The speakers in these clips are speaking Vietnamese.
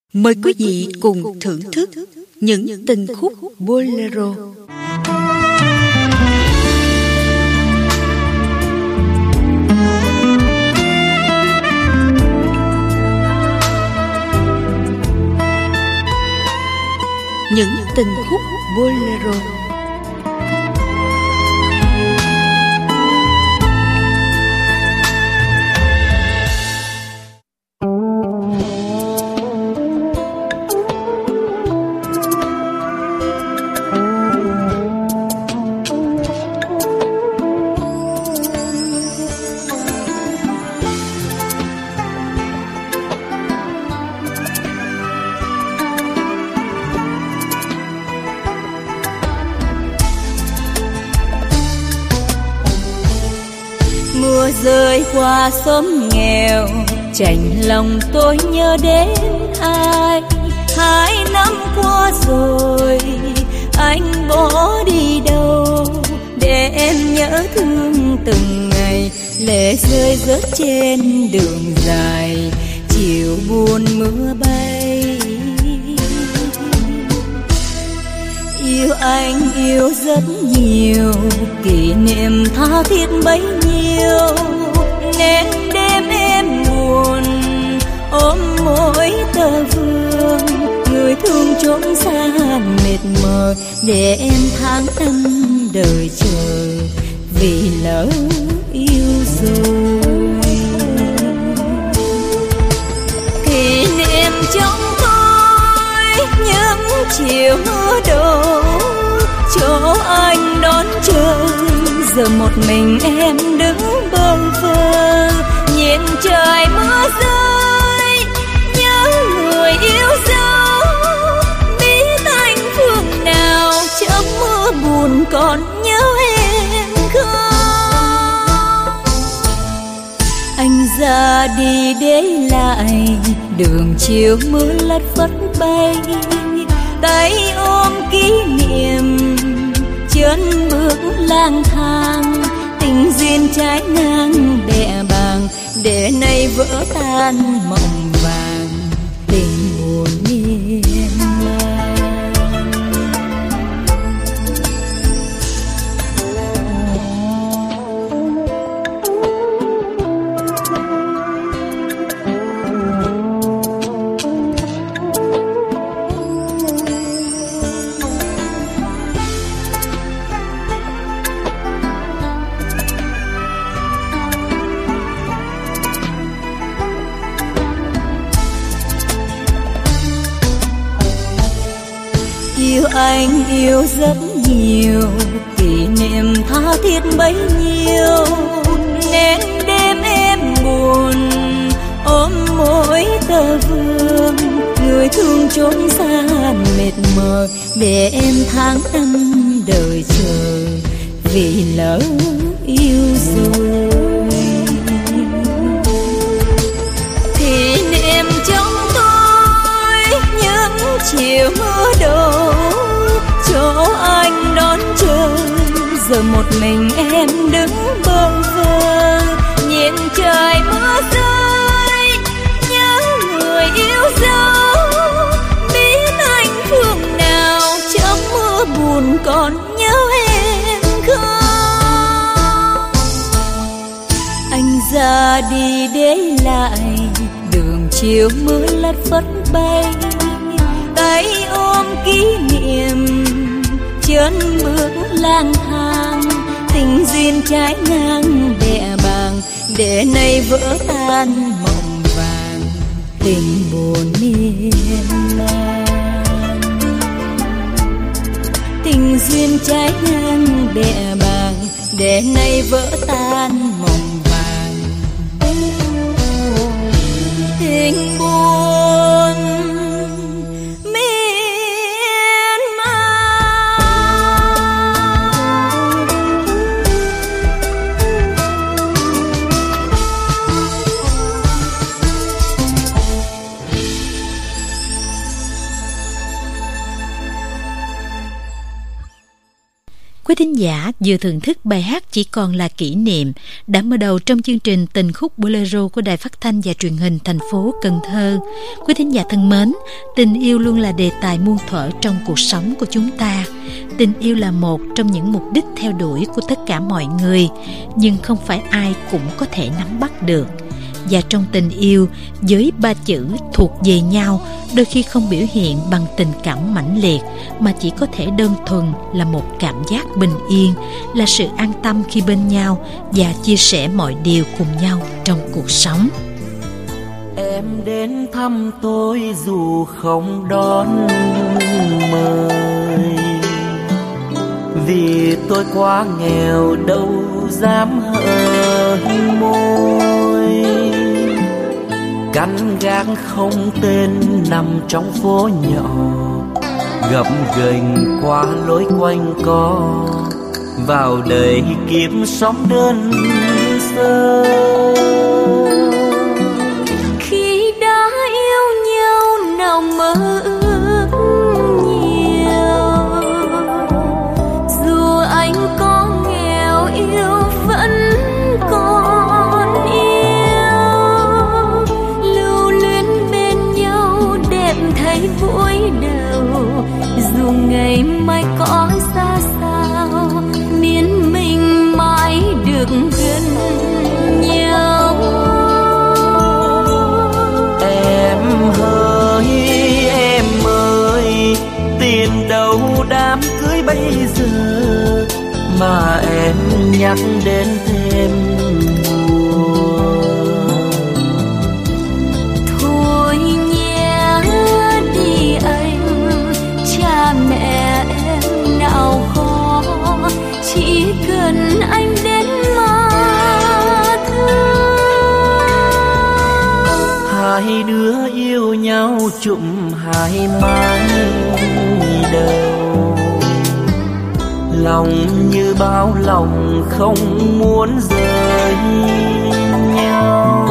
Mời quý vị cùng thưởng thức những tình khúc bolero. Những tình khúc bolero. Mưa rơi qua xóm nghèo, chạnh lòng tôi nhớ đến ai. 2 năm qua rồi, anh bỏ đi đâu, để em nhớ thương từng ngày. Lệ rơi rớt trên đường dài, chiều buồn mưa bay. Yêu anh yêu rất nhiều, kỷ niệm tha thiết bấy nhiêu, nên đêm em buồn ôm mỗi tơ vương. Người thương trốn xa mệt mỏi, để em tháng năm đời chờ, vì lỡ yêu rồi. Kỷ niệm trong tôi những chiều mưa đổ, chỗ anh đón chờ. Giờ một mình em đứng bơ vơ, nhìn trời mưa rơi, nhớ người yêu dấu. Biết anh phương nào trong mưa buồn còn nhớ em không? Anh ra đi để lại đường chiều mưa lất phất bay, tay ôm kỷ niệm chân bước lang thang. Tình duyên trái ngang bẹ bàng, để nay vỡ tan mộng vàng, tình buồn miên man. Yêu anh yêu rất nhiều, kỷ niệm tha thiết bấy nhiêu, nên đêm em buồn ôm mỗi tơ vương. Người thương trốn xa mệt mỏi, để em tháng năm đời chờ, vì lỡ yêu rồi. Kỷ niệm trong tôi những chiều mưa đổ, chỗ anh đón chờ. Giờ một mình em đứng bơ vơ, nhìn trời mưa rơi, nhớ người yêu dấu. Biết anh phương nào trong mưa buồn còn nhớ em không? Anh ra đi để lại đường chiều mưa lất phất bay, tay ôm kỷ niệm chân bước lang thang. Tình duyên trái ngang bẹ bàng, để nay vỡ tan mộng vàng, tình buồn miên man. Tình duyên trái ngang bẹ bàng, để nay vỡ tan mộng vàng, tình buồn miên man. Quý thính giả vừa thưởng thức bài hát Chỉ Còn Là Kỷ Niệm đã mở đầu trong chương trình Tình Khúc Bolero của Đài Phát thanh và Truyền hình thành phố Cần Thơ. Quý thính giả thân mến, tình yêu luôn là đề tài muôn thuở trong cuộc sống của chúng ta. Tình yêu là một trong những mục đích theo đuổi của tất cả mọi người, nhưng không phải ai cũng có thể nắm bắt được. Và trong tình yêu, với ba chữ thuộc về nhau đôi khi không biểu hiện bằng tình cảm mãnh liệt, mà chỉ có thể đơn thuần là một cảm giác bình yên, là sự an tâm khi bên nhau và chia sẻ mọi điều cùng nhau trong cuộc sống. Em đến thăm tôi dù không đón mời, vì tôi quá nghèo đâu dám hờ môi. Căn gác không tên nằm trong phố nhỏ, gập ghềnh qua lối quanh co, vào đời kiếp sống đơn sơ. Khi đã yêu nhau nào mơ ước nhiều, dù anh có nghèo yêu vẫn còn yêu. Lưu luyến bên nhau đẹp thấy vui đầu, dù ngày mai có xa sao, miễn mình mãi được gần nhau. Em ơi, tiền đâu đám cưới bây giờ mà em nhắc đến thêm buồn. Thôi nhé đi anh, cha mẹ em nào khó, chỉ cần anh đến mà thương. Hai đứa yêu nhau chụm hai mái đầu, lòng như bao lòng không muốn rời nhau.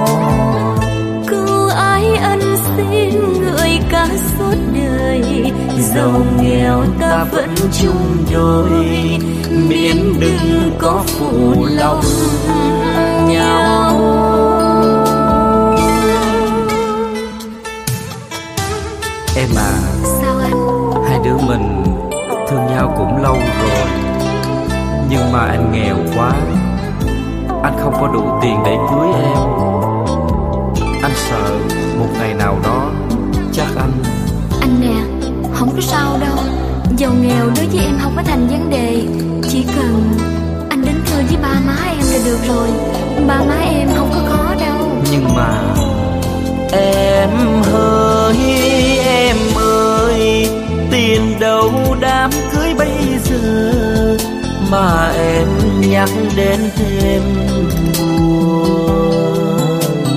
Cứu ái ân xin người cả suốt đời, giàu nghèo ta vẫn chung đôi, miễn đừng có phụ lòng nhau. Em à, sao anh? hai đứa mình thương nhau cũng lâu rồi, nhưng mà anh nghèo quá, anh không có đủ tiền để cưới em. Anh sợ một ngày nào đó chắc anh nè, không có sao đâu. Giàu nghèo đối với em không có thành vấn đề, chỉ cần anh đến chơi với ba má em là được rồi. Ba má em không có khó đâu. Nhưng mà em ơi, tiền đâu đám cưới bây giờ mà em nhắc đến thêm buồn.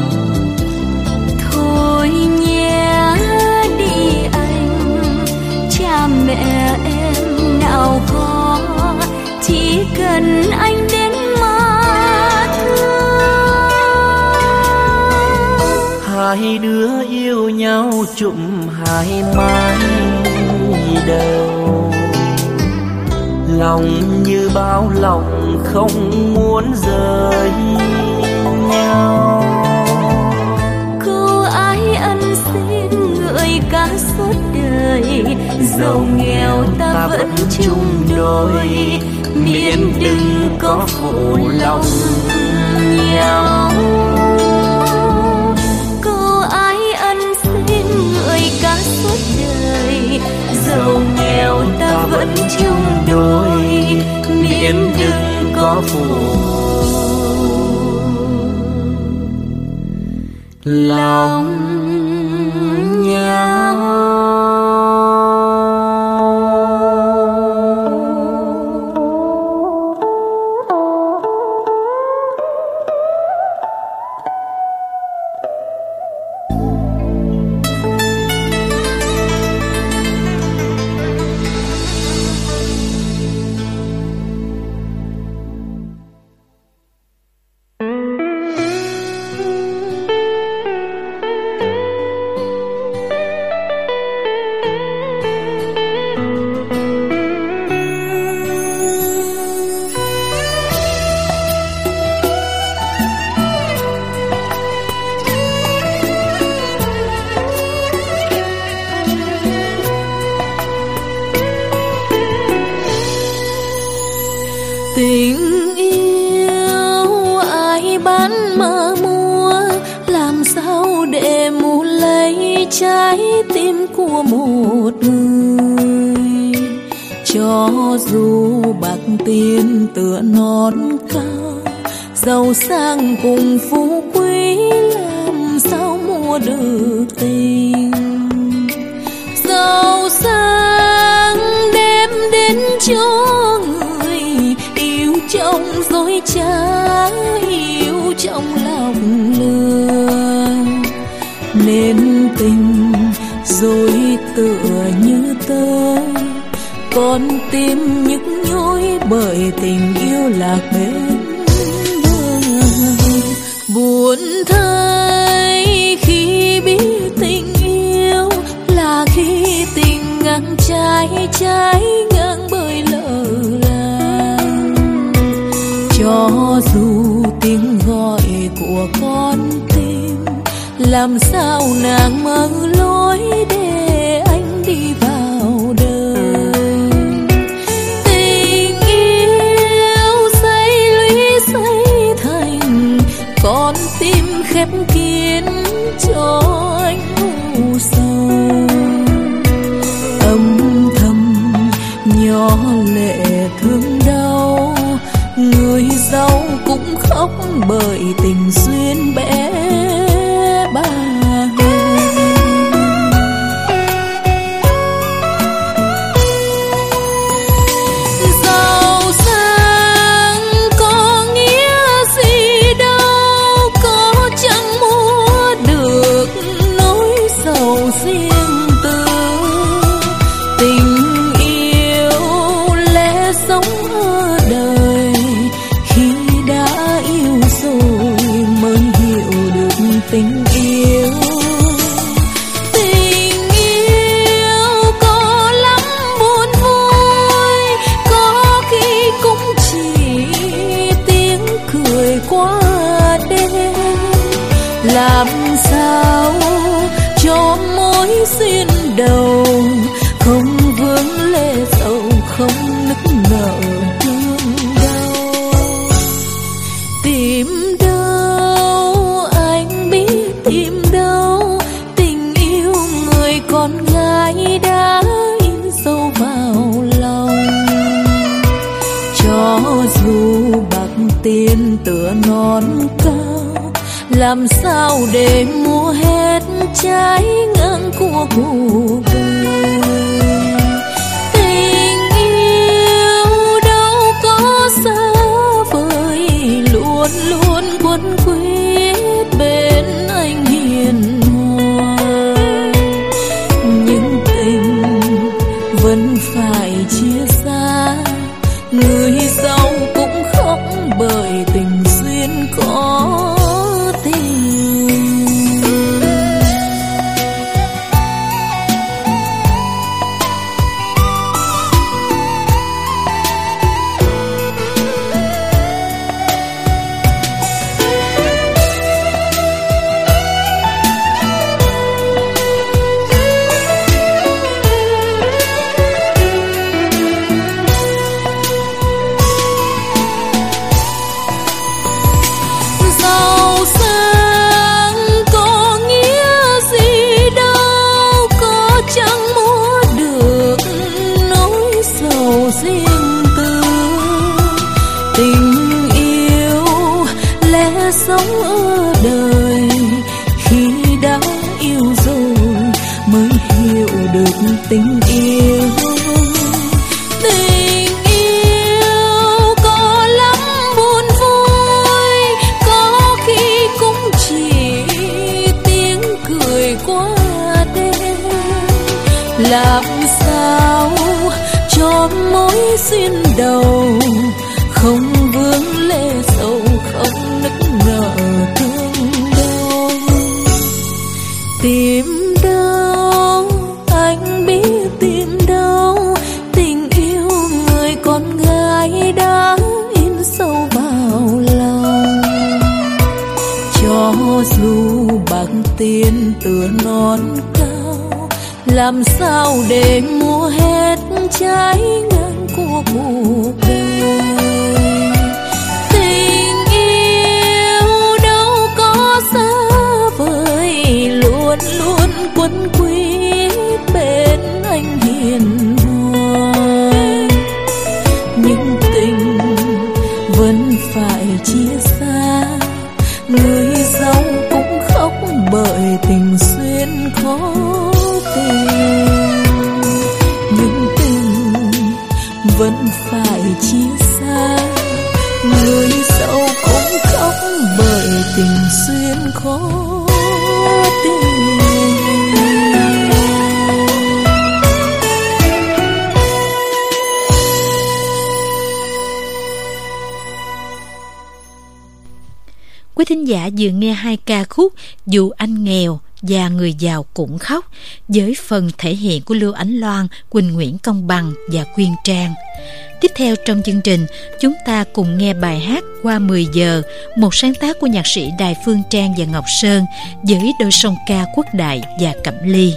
Thôi nhé đi anh, cha mẹ em nào khó, chỉ cần anh đến mà thương. Hai đứa yêu nhau chụm hai mái đầu, lòng như bao lòng không muốn rời nhau. Cô ái ân xin người cả suốt đời, giàu nghèo ta vẫn chung đôi, miễn đừng có phụ lòng nhau. Cô ái ân xin người cả suốt đời, giàu nghèo ta vẫn chung đôi, miễn đừng có phụ lòng nhau. trái tim của một người. Cho dù bạc tiền tựa nón cao, giàu sang cùng phú quý làm sao mua được tình. Giàu sang đem đến cho người yêu trong dối trá, yêu trong lòng lừa, nên tình rồi tựa như tơ, con tim nhức nhối bởi tình yêu lạc bên bờ. Buồn thay khi biết tình yêu là khi tình ngang trái, trái ngang bởi lỡ làng. Cho dù tiếng gọi của con tim làm sao nàng mở lối để anh đi vào đời. Tình yêu xây lũy xây thành, con tim khép kín cho anh u sầu. Âm thầm nhỏ lệ thương đau, người giàu cũng khóc bởi tình duyên bé bàng. Giàu sang có nghĩa gì đâu, có chẳng mua được nỗi sầu riêng tư. Tình yêu lẽ sống ở đời, khi đã yêu rồi mới hiểu được tình yêu. Tình yêu có lắm buồn vui, có khi cũng chỉ tiếng cười qua đêm. Làm sao cho mối duyên đầu không vương lệ sầu, không nức nở thương đau. Tìm đâu anh biết tìm đâu, tình yêu người con gái đã in sâu vào lòng. Cho dù bạc tiền tựa nón cao, làm sao để mua hết trái ngang của cuộc đời. Tình yêu đâu có xa vời, luôn luôn quấn quýt bên anh hiền hòa. Nhưng tình vẫn phải chia xa, người giàu cũng khóc bởi tình duyên có tình. Giàu sang có nghĩa gì đâu, có chẳng mua được nỗi sầu riêng tư. Tình yêu lẽ sống ở đời, khi đã yêu rồi mới hiểu được tình yêu. Tình yêu có lắm buồn vui, có khi cũng chỉ tiếng cười qua đêm. Làm sao cho mối duyên đầu không vương lệ sầu, không nức nở thương đau. Tìm đâu anh biết tìm đâu, tình yêu người con gái đã in sâu vào lòng. Cho dù bạc tiền tựa nón cao, làm sao để mua hết trái ngang của cuộc đời. Tình yêu đâu có xa vời, luôn luôn quấn vẫn phải chia xa. Người giàu cũng khóc bởi tình duyên khó tìm. Quý thính giả vừa nghe hai ca khúc Dù Anh Nghèo và Người Giàu Cũng Khóc với phần thể hiện của Lưu Ánh Loan, Quỳnh Nguyễn Công Bằng và Quyên Trang. Tiếp theo trong chương trình, chúng ta cùng nghe bài hát Qua 10 giờ, một sáng tác của nhạc sĩ Đài Phương Trang và Ngọc Sơn với đôi song ca Quốc Đại và Cẩm Ly.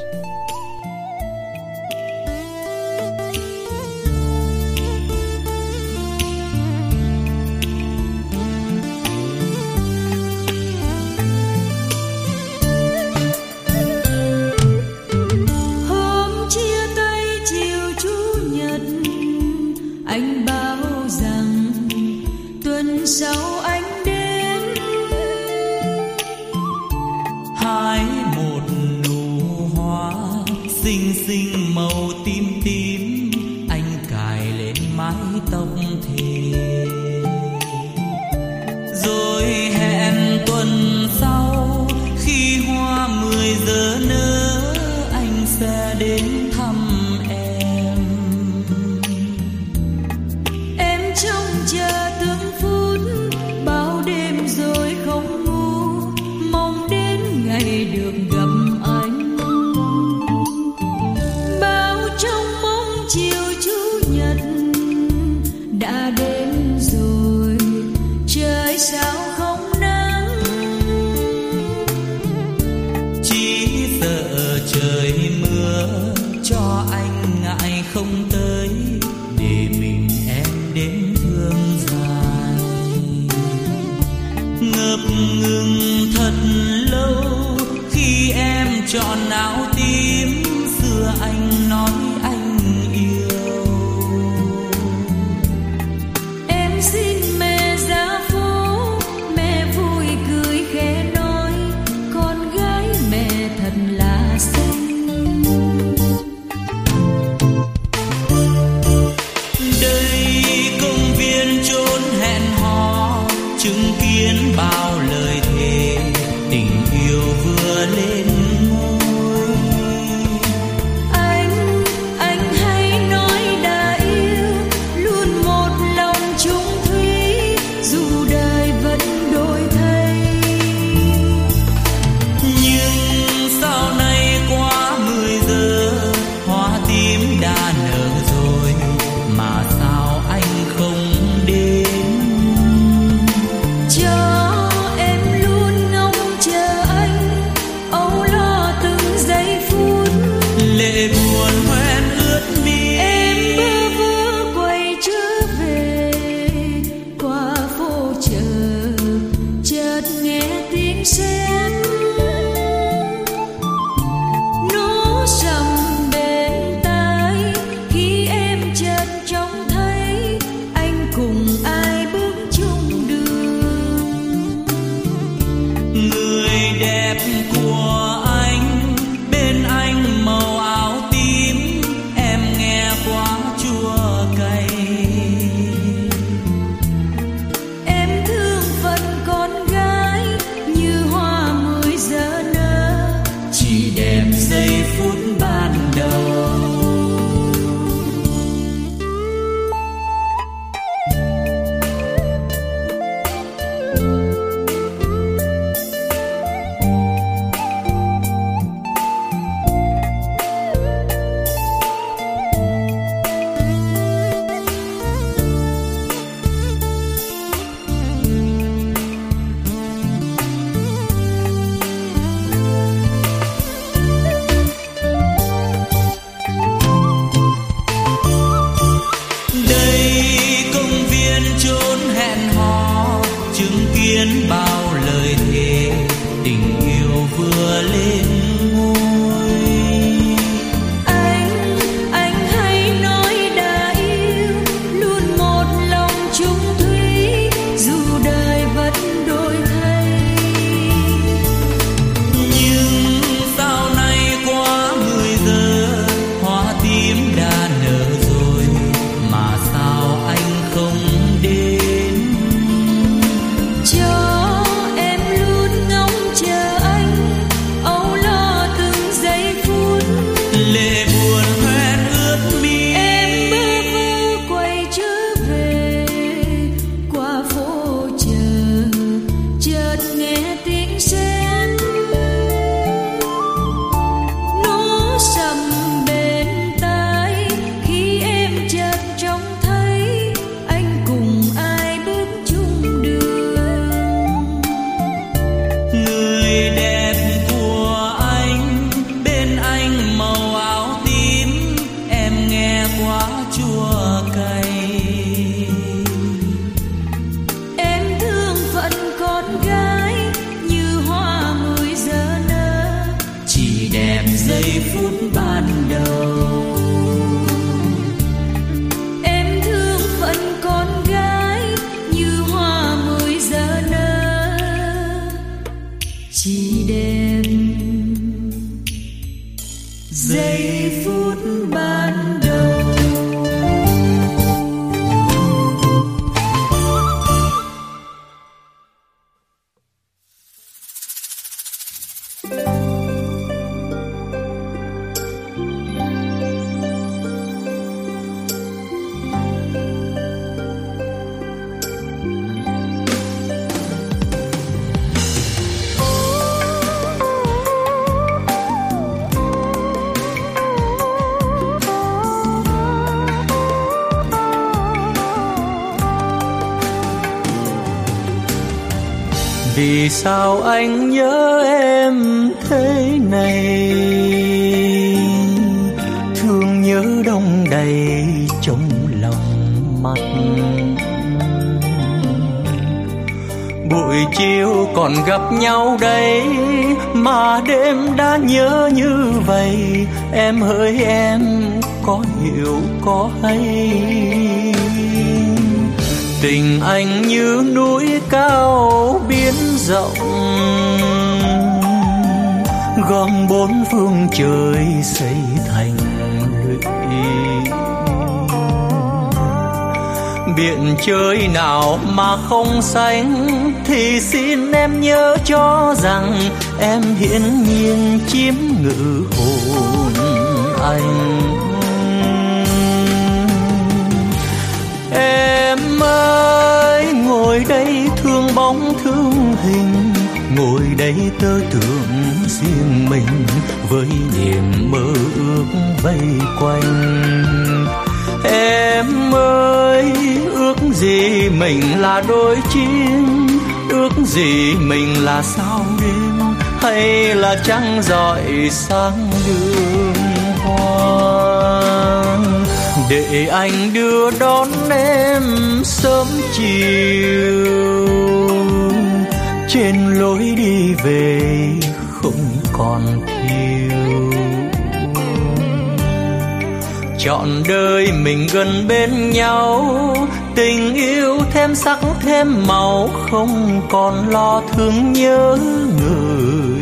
Sau anh đến hái một nụ hoa xinh xinh màu tím tím, anh cài lên mái tóc thề, rồi hẹn tuần sau khi hoa 10 giờ nở anh sẽ đến thăm em. Em trông chờ từng phút bao đêm rồi không ngủ, mong đến ngày được gặp anh. Bao trong mong chiều chủ nhật đã đến rồi, trời sao không nắng. Chỉ sợ trời mưa cho anh ngại không tới, để mình em đến thương dài. Ngập ngừng thật lâu khi em chọn áo tím, xưa anh nói anh yêu. Em xin mẹ ra phố, mẹ vui cười khẽ nói, con gái mẹ thật là xinh. Đây công viên chốn hẹn hò, chứng kiến bao lời thề tình yêu vừa lên ngôi. ban đầu. Em thương phận con gái như hoa 10 giờ nở, chỉ đêm giây phút ban đầu. Vì sao anh nhớ em thế này, thương nhớ đông đầy trong lòng mắt. Buổi chiều còn gặp nhau đây mà đêm đã nhớ như vậy. Em hỡi em có hiểu có hay, tình anh như núi cao biển rộng, gom bốn phương trời xây thành lũy. Biển trời nào mà không xanh thì xin em nhớ cho rằng em hiển nhiên chiếm ngự hồn anh. Em ơi ngồi đây thương bóng thương hình, ngồi đây tơ tưởng riêng mình với niềm mơ ước vây quanh. Em ơi ước gì mình là đôi chim, ước gì mình là sao đêm hay là trăng rọi sáng đường hoa. Để anh đưa đón em sớm chiều, trên lối đi về không còn thiếu. Trọn đời mình gần bên nhau, tình yêu thêm sắc thêm màu, không còn lo thương nhớ người.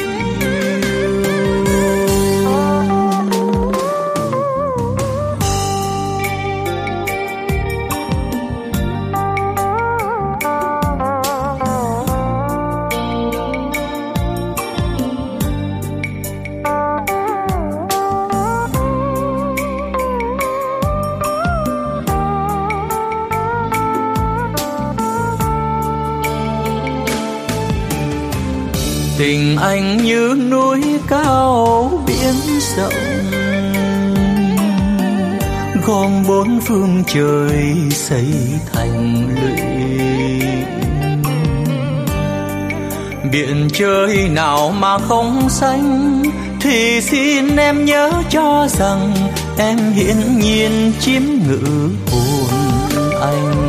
Tình anh như núi cao biển rộng, gom bốn phương trời xây thành lũy. Biển trời nào mà không xanh thì xin em nhớ cho rằng em hiển nhiên chiếm ngự hồn anh.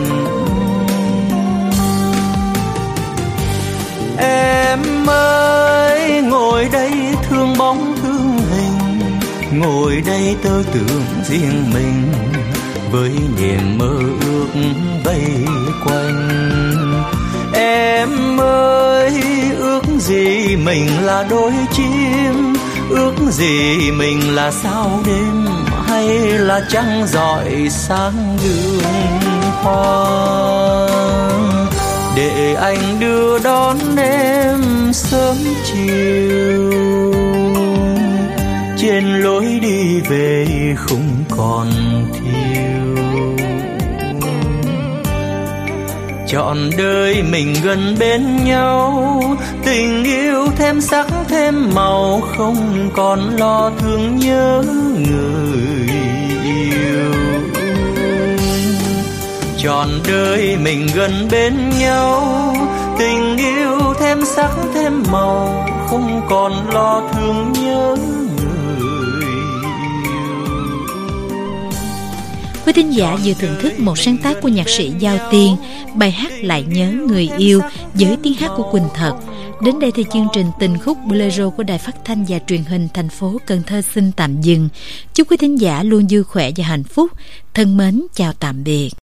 Em ơi ngồi đây thương bóng thương hình, ngồi đây tơ tưởng riêng mình với niềm mơ ước vây quanh. Em ơi ước gì mình là đôi chim, ước gì mình là sao đêm hay là trăng rọi sáng đường hoa. Để anh đưa đón em sớm chiều, trên lối đi về không còn thiếu. Trọn đời mình gần bên nhau, tình yêu thêm sắc thêm màu, không còn lo thương nhớ người yêu. Trọn đời mình gần bên nhau, tình yêu thêm sắc thêm màu, không còn lo thương nhớ người yêu. Quý thính giả vừa thưởng thức một sáng tác của nhạc sĩ Giao Tiên, bài hát Lại Nhớ Người Yêu với tiếng hát của Quỳnh Thật. Đến đây thì chương trình Tình Khúc Bolero của Đài Phát thanh và Truyền hình thành phố Cần Thơ xin tạm dừng. Chúc quý thính giả luôn vui khỏe và hạnh phúc. Thân mến chào tạm biệt.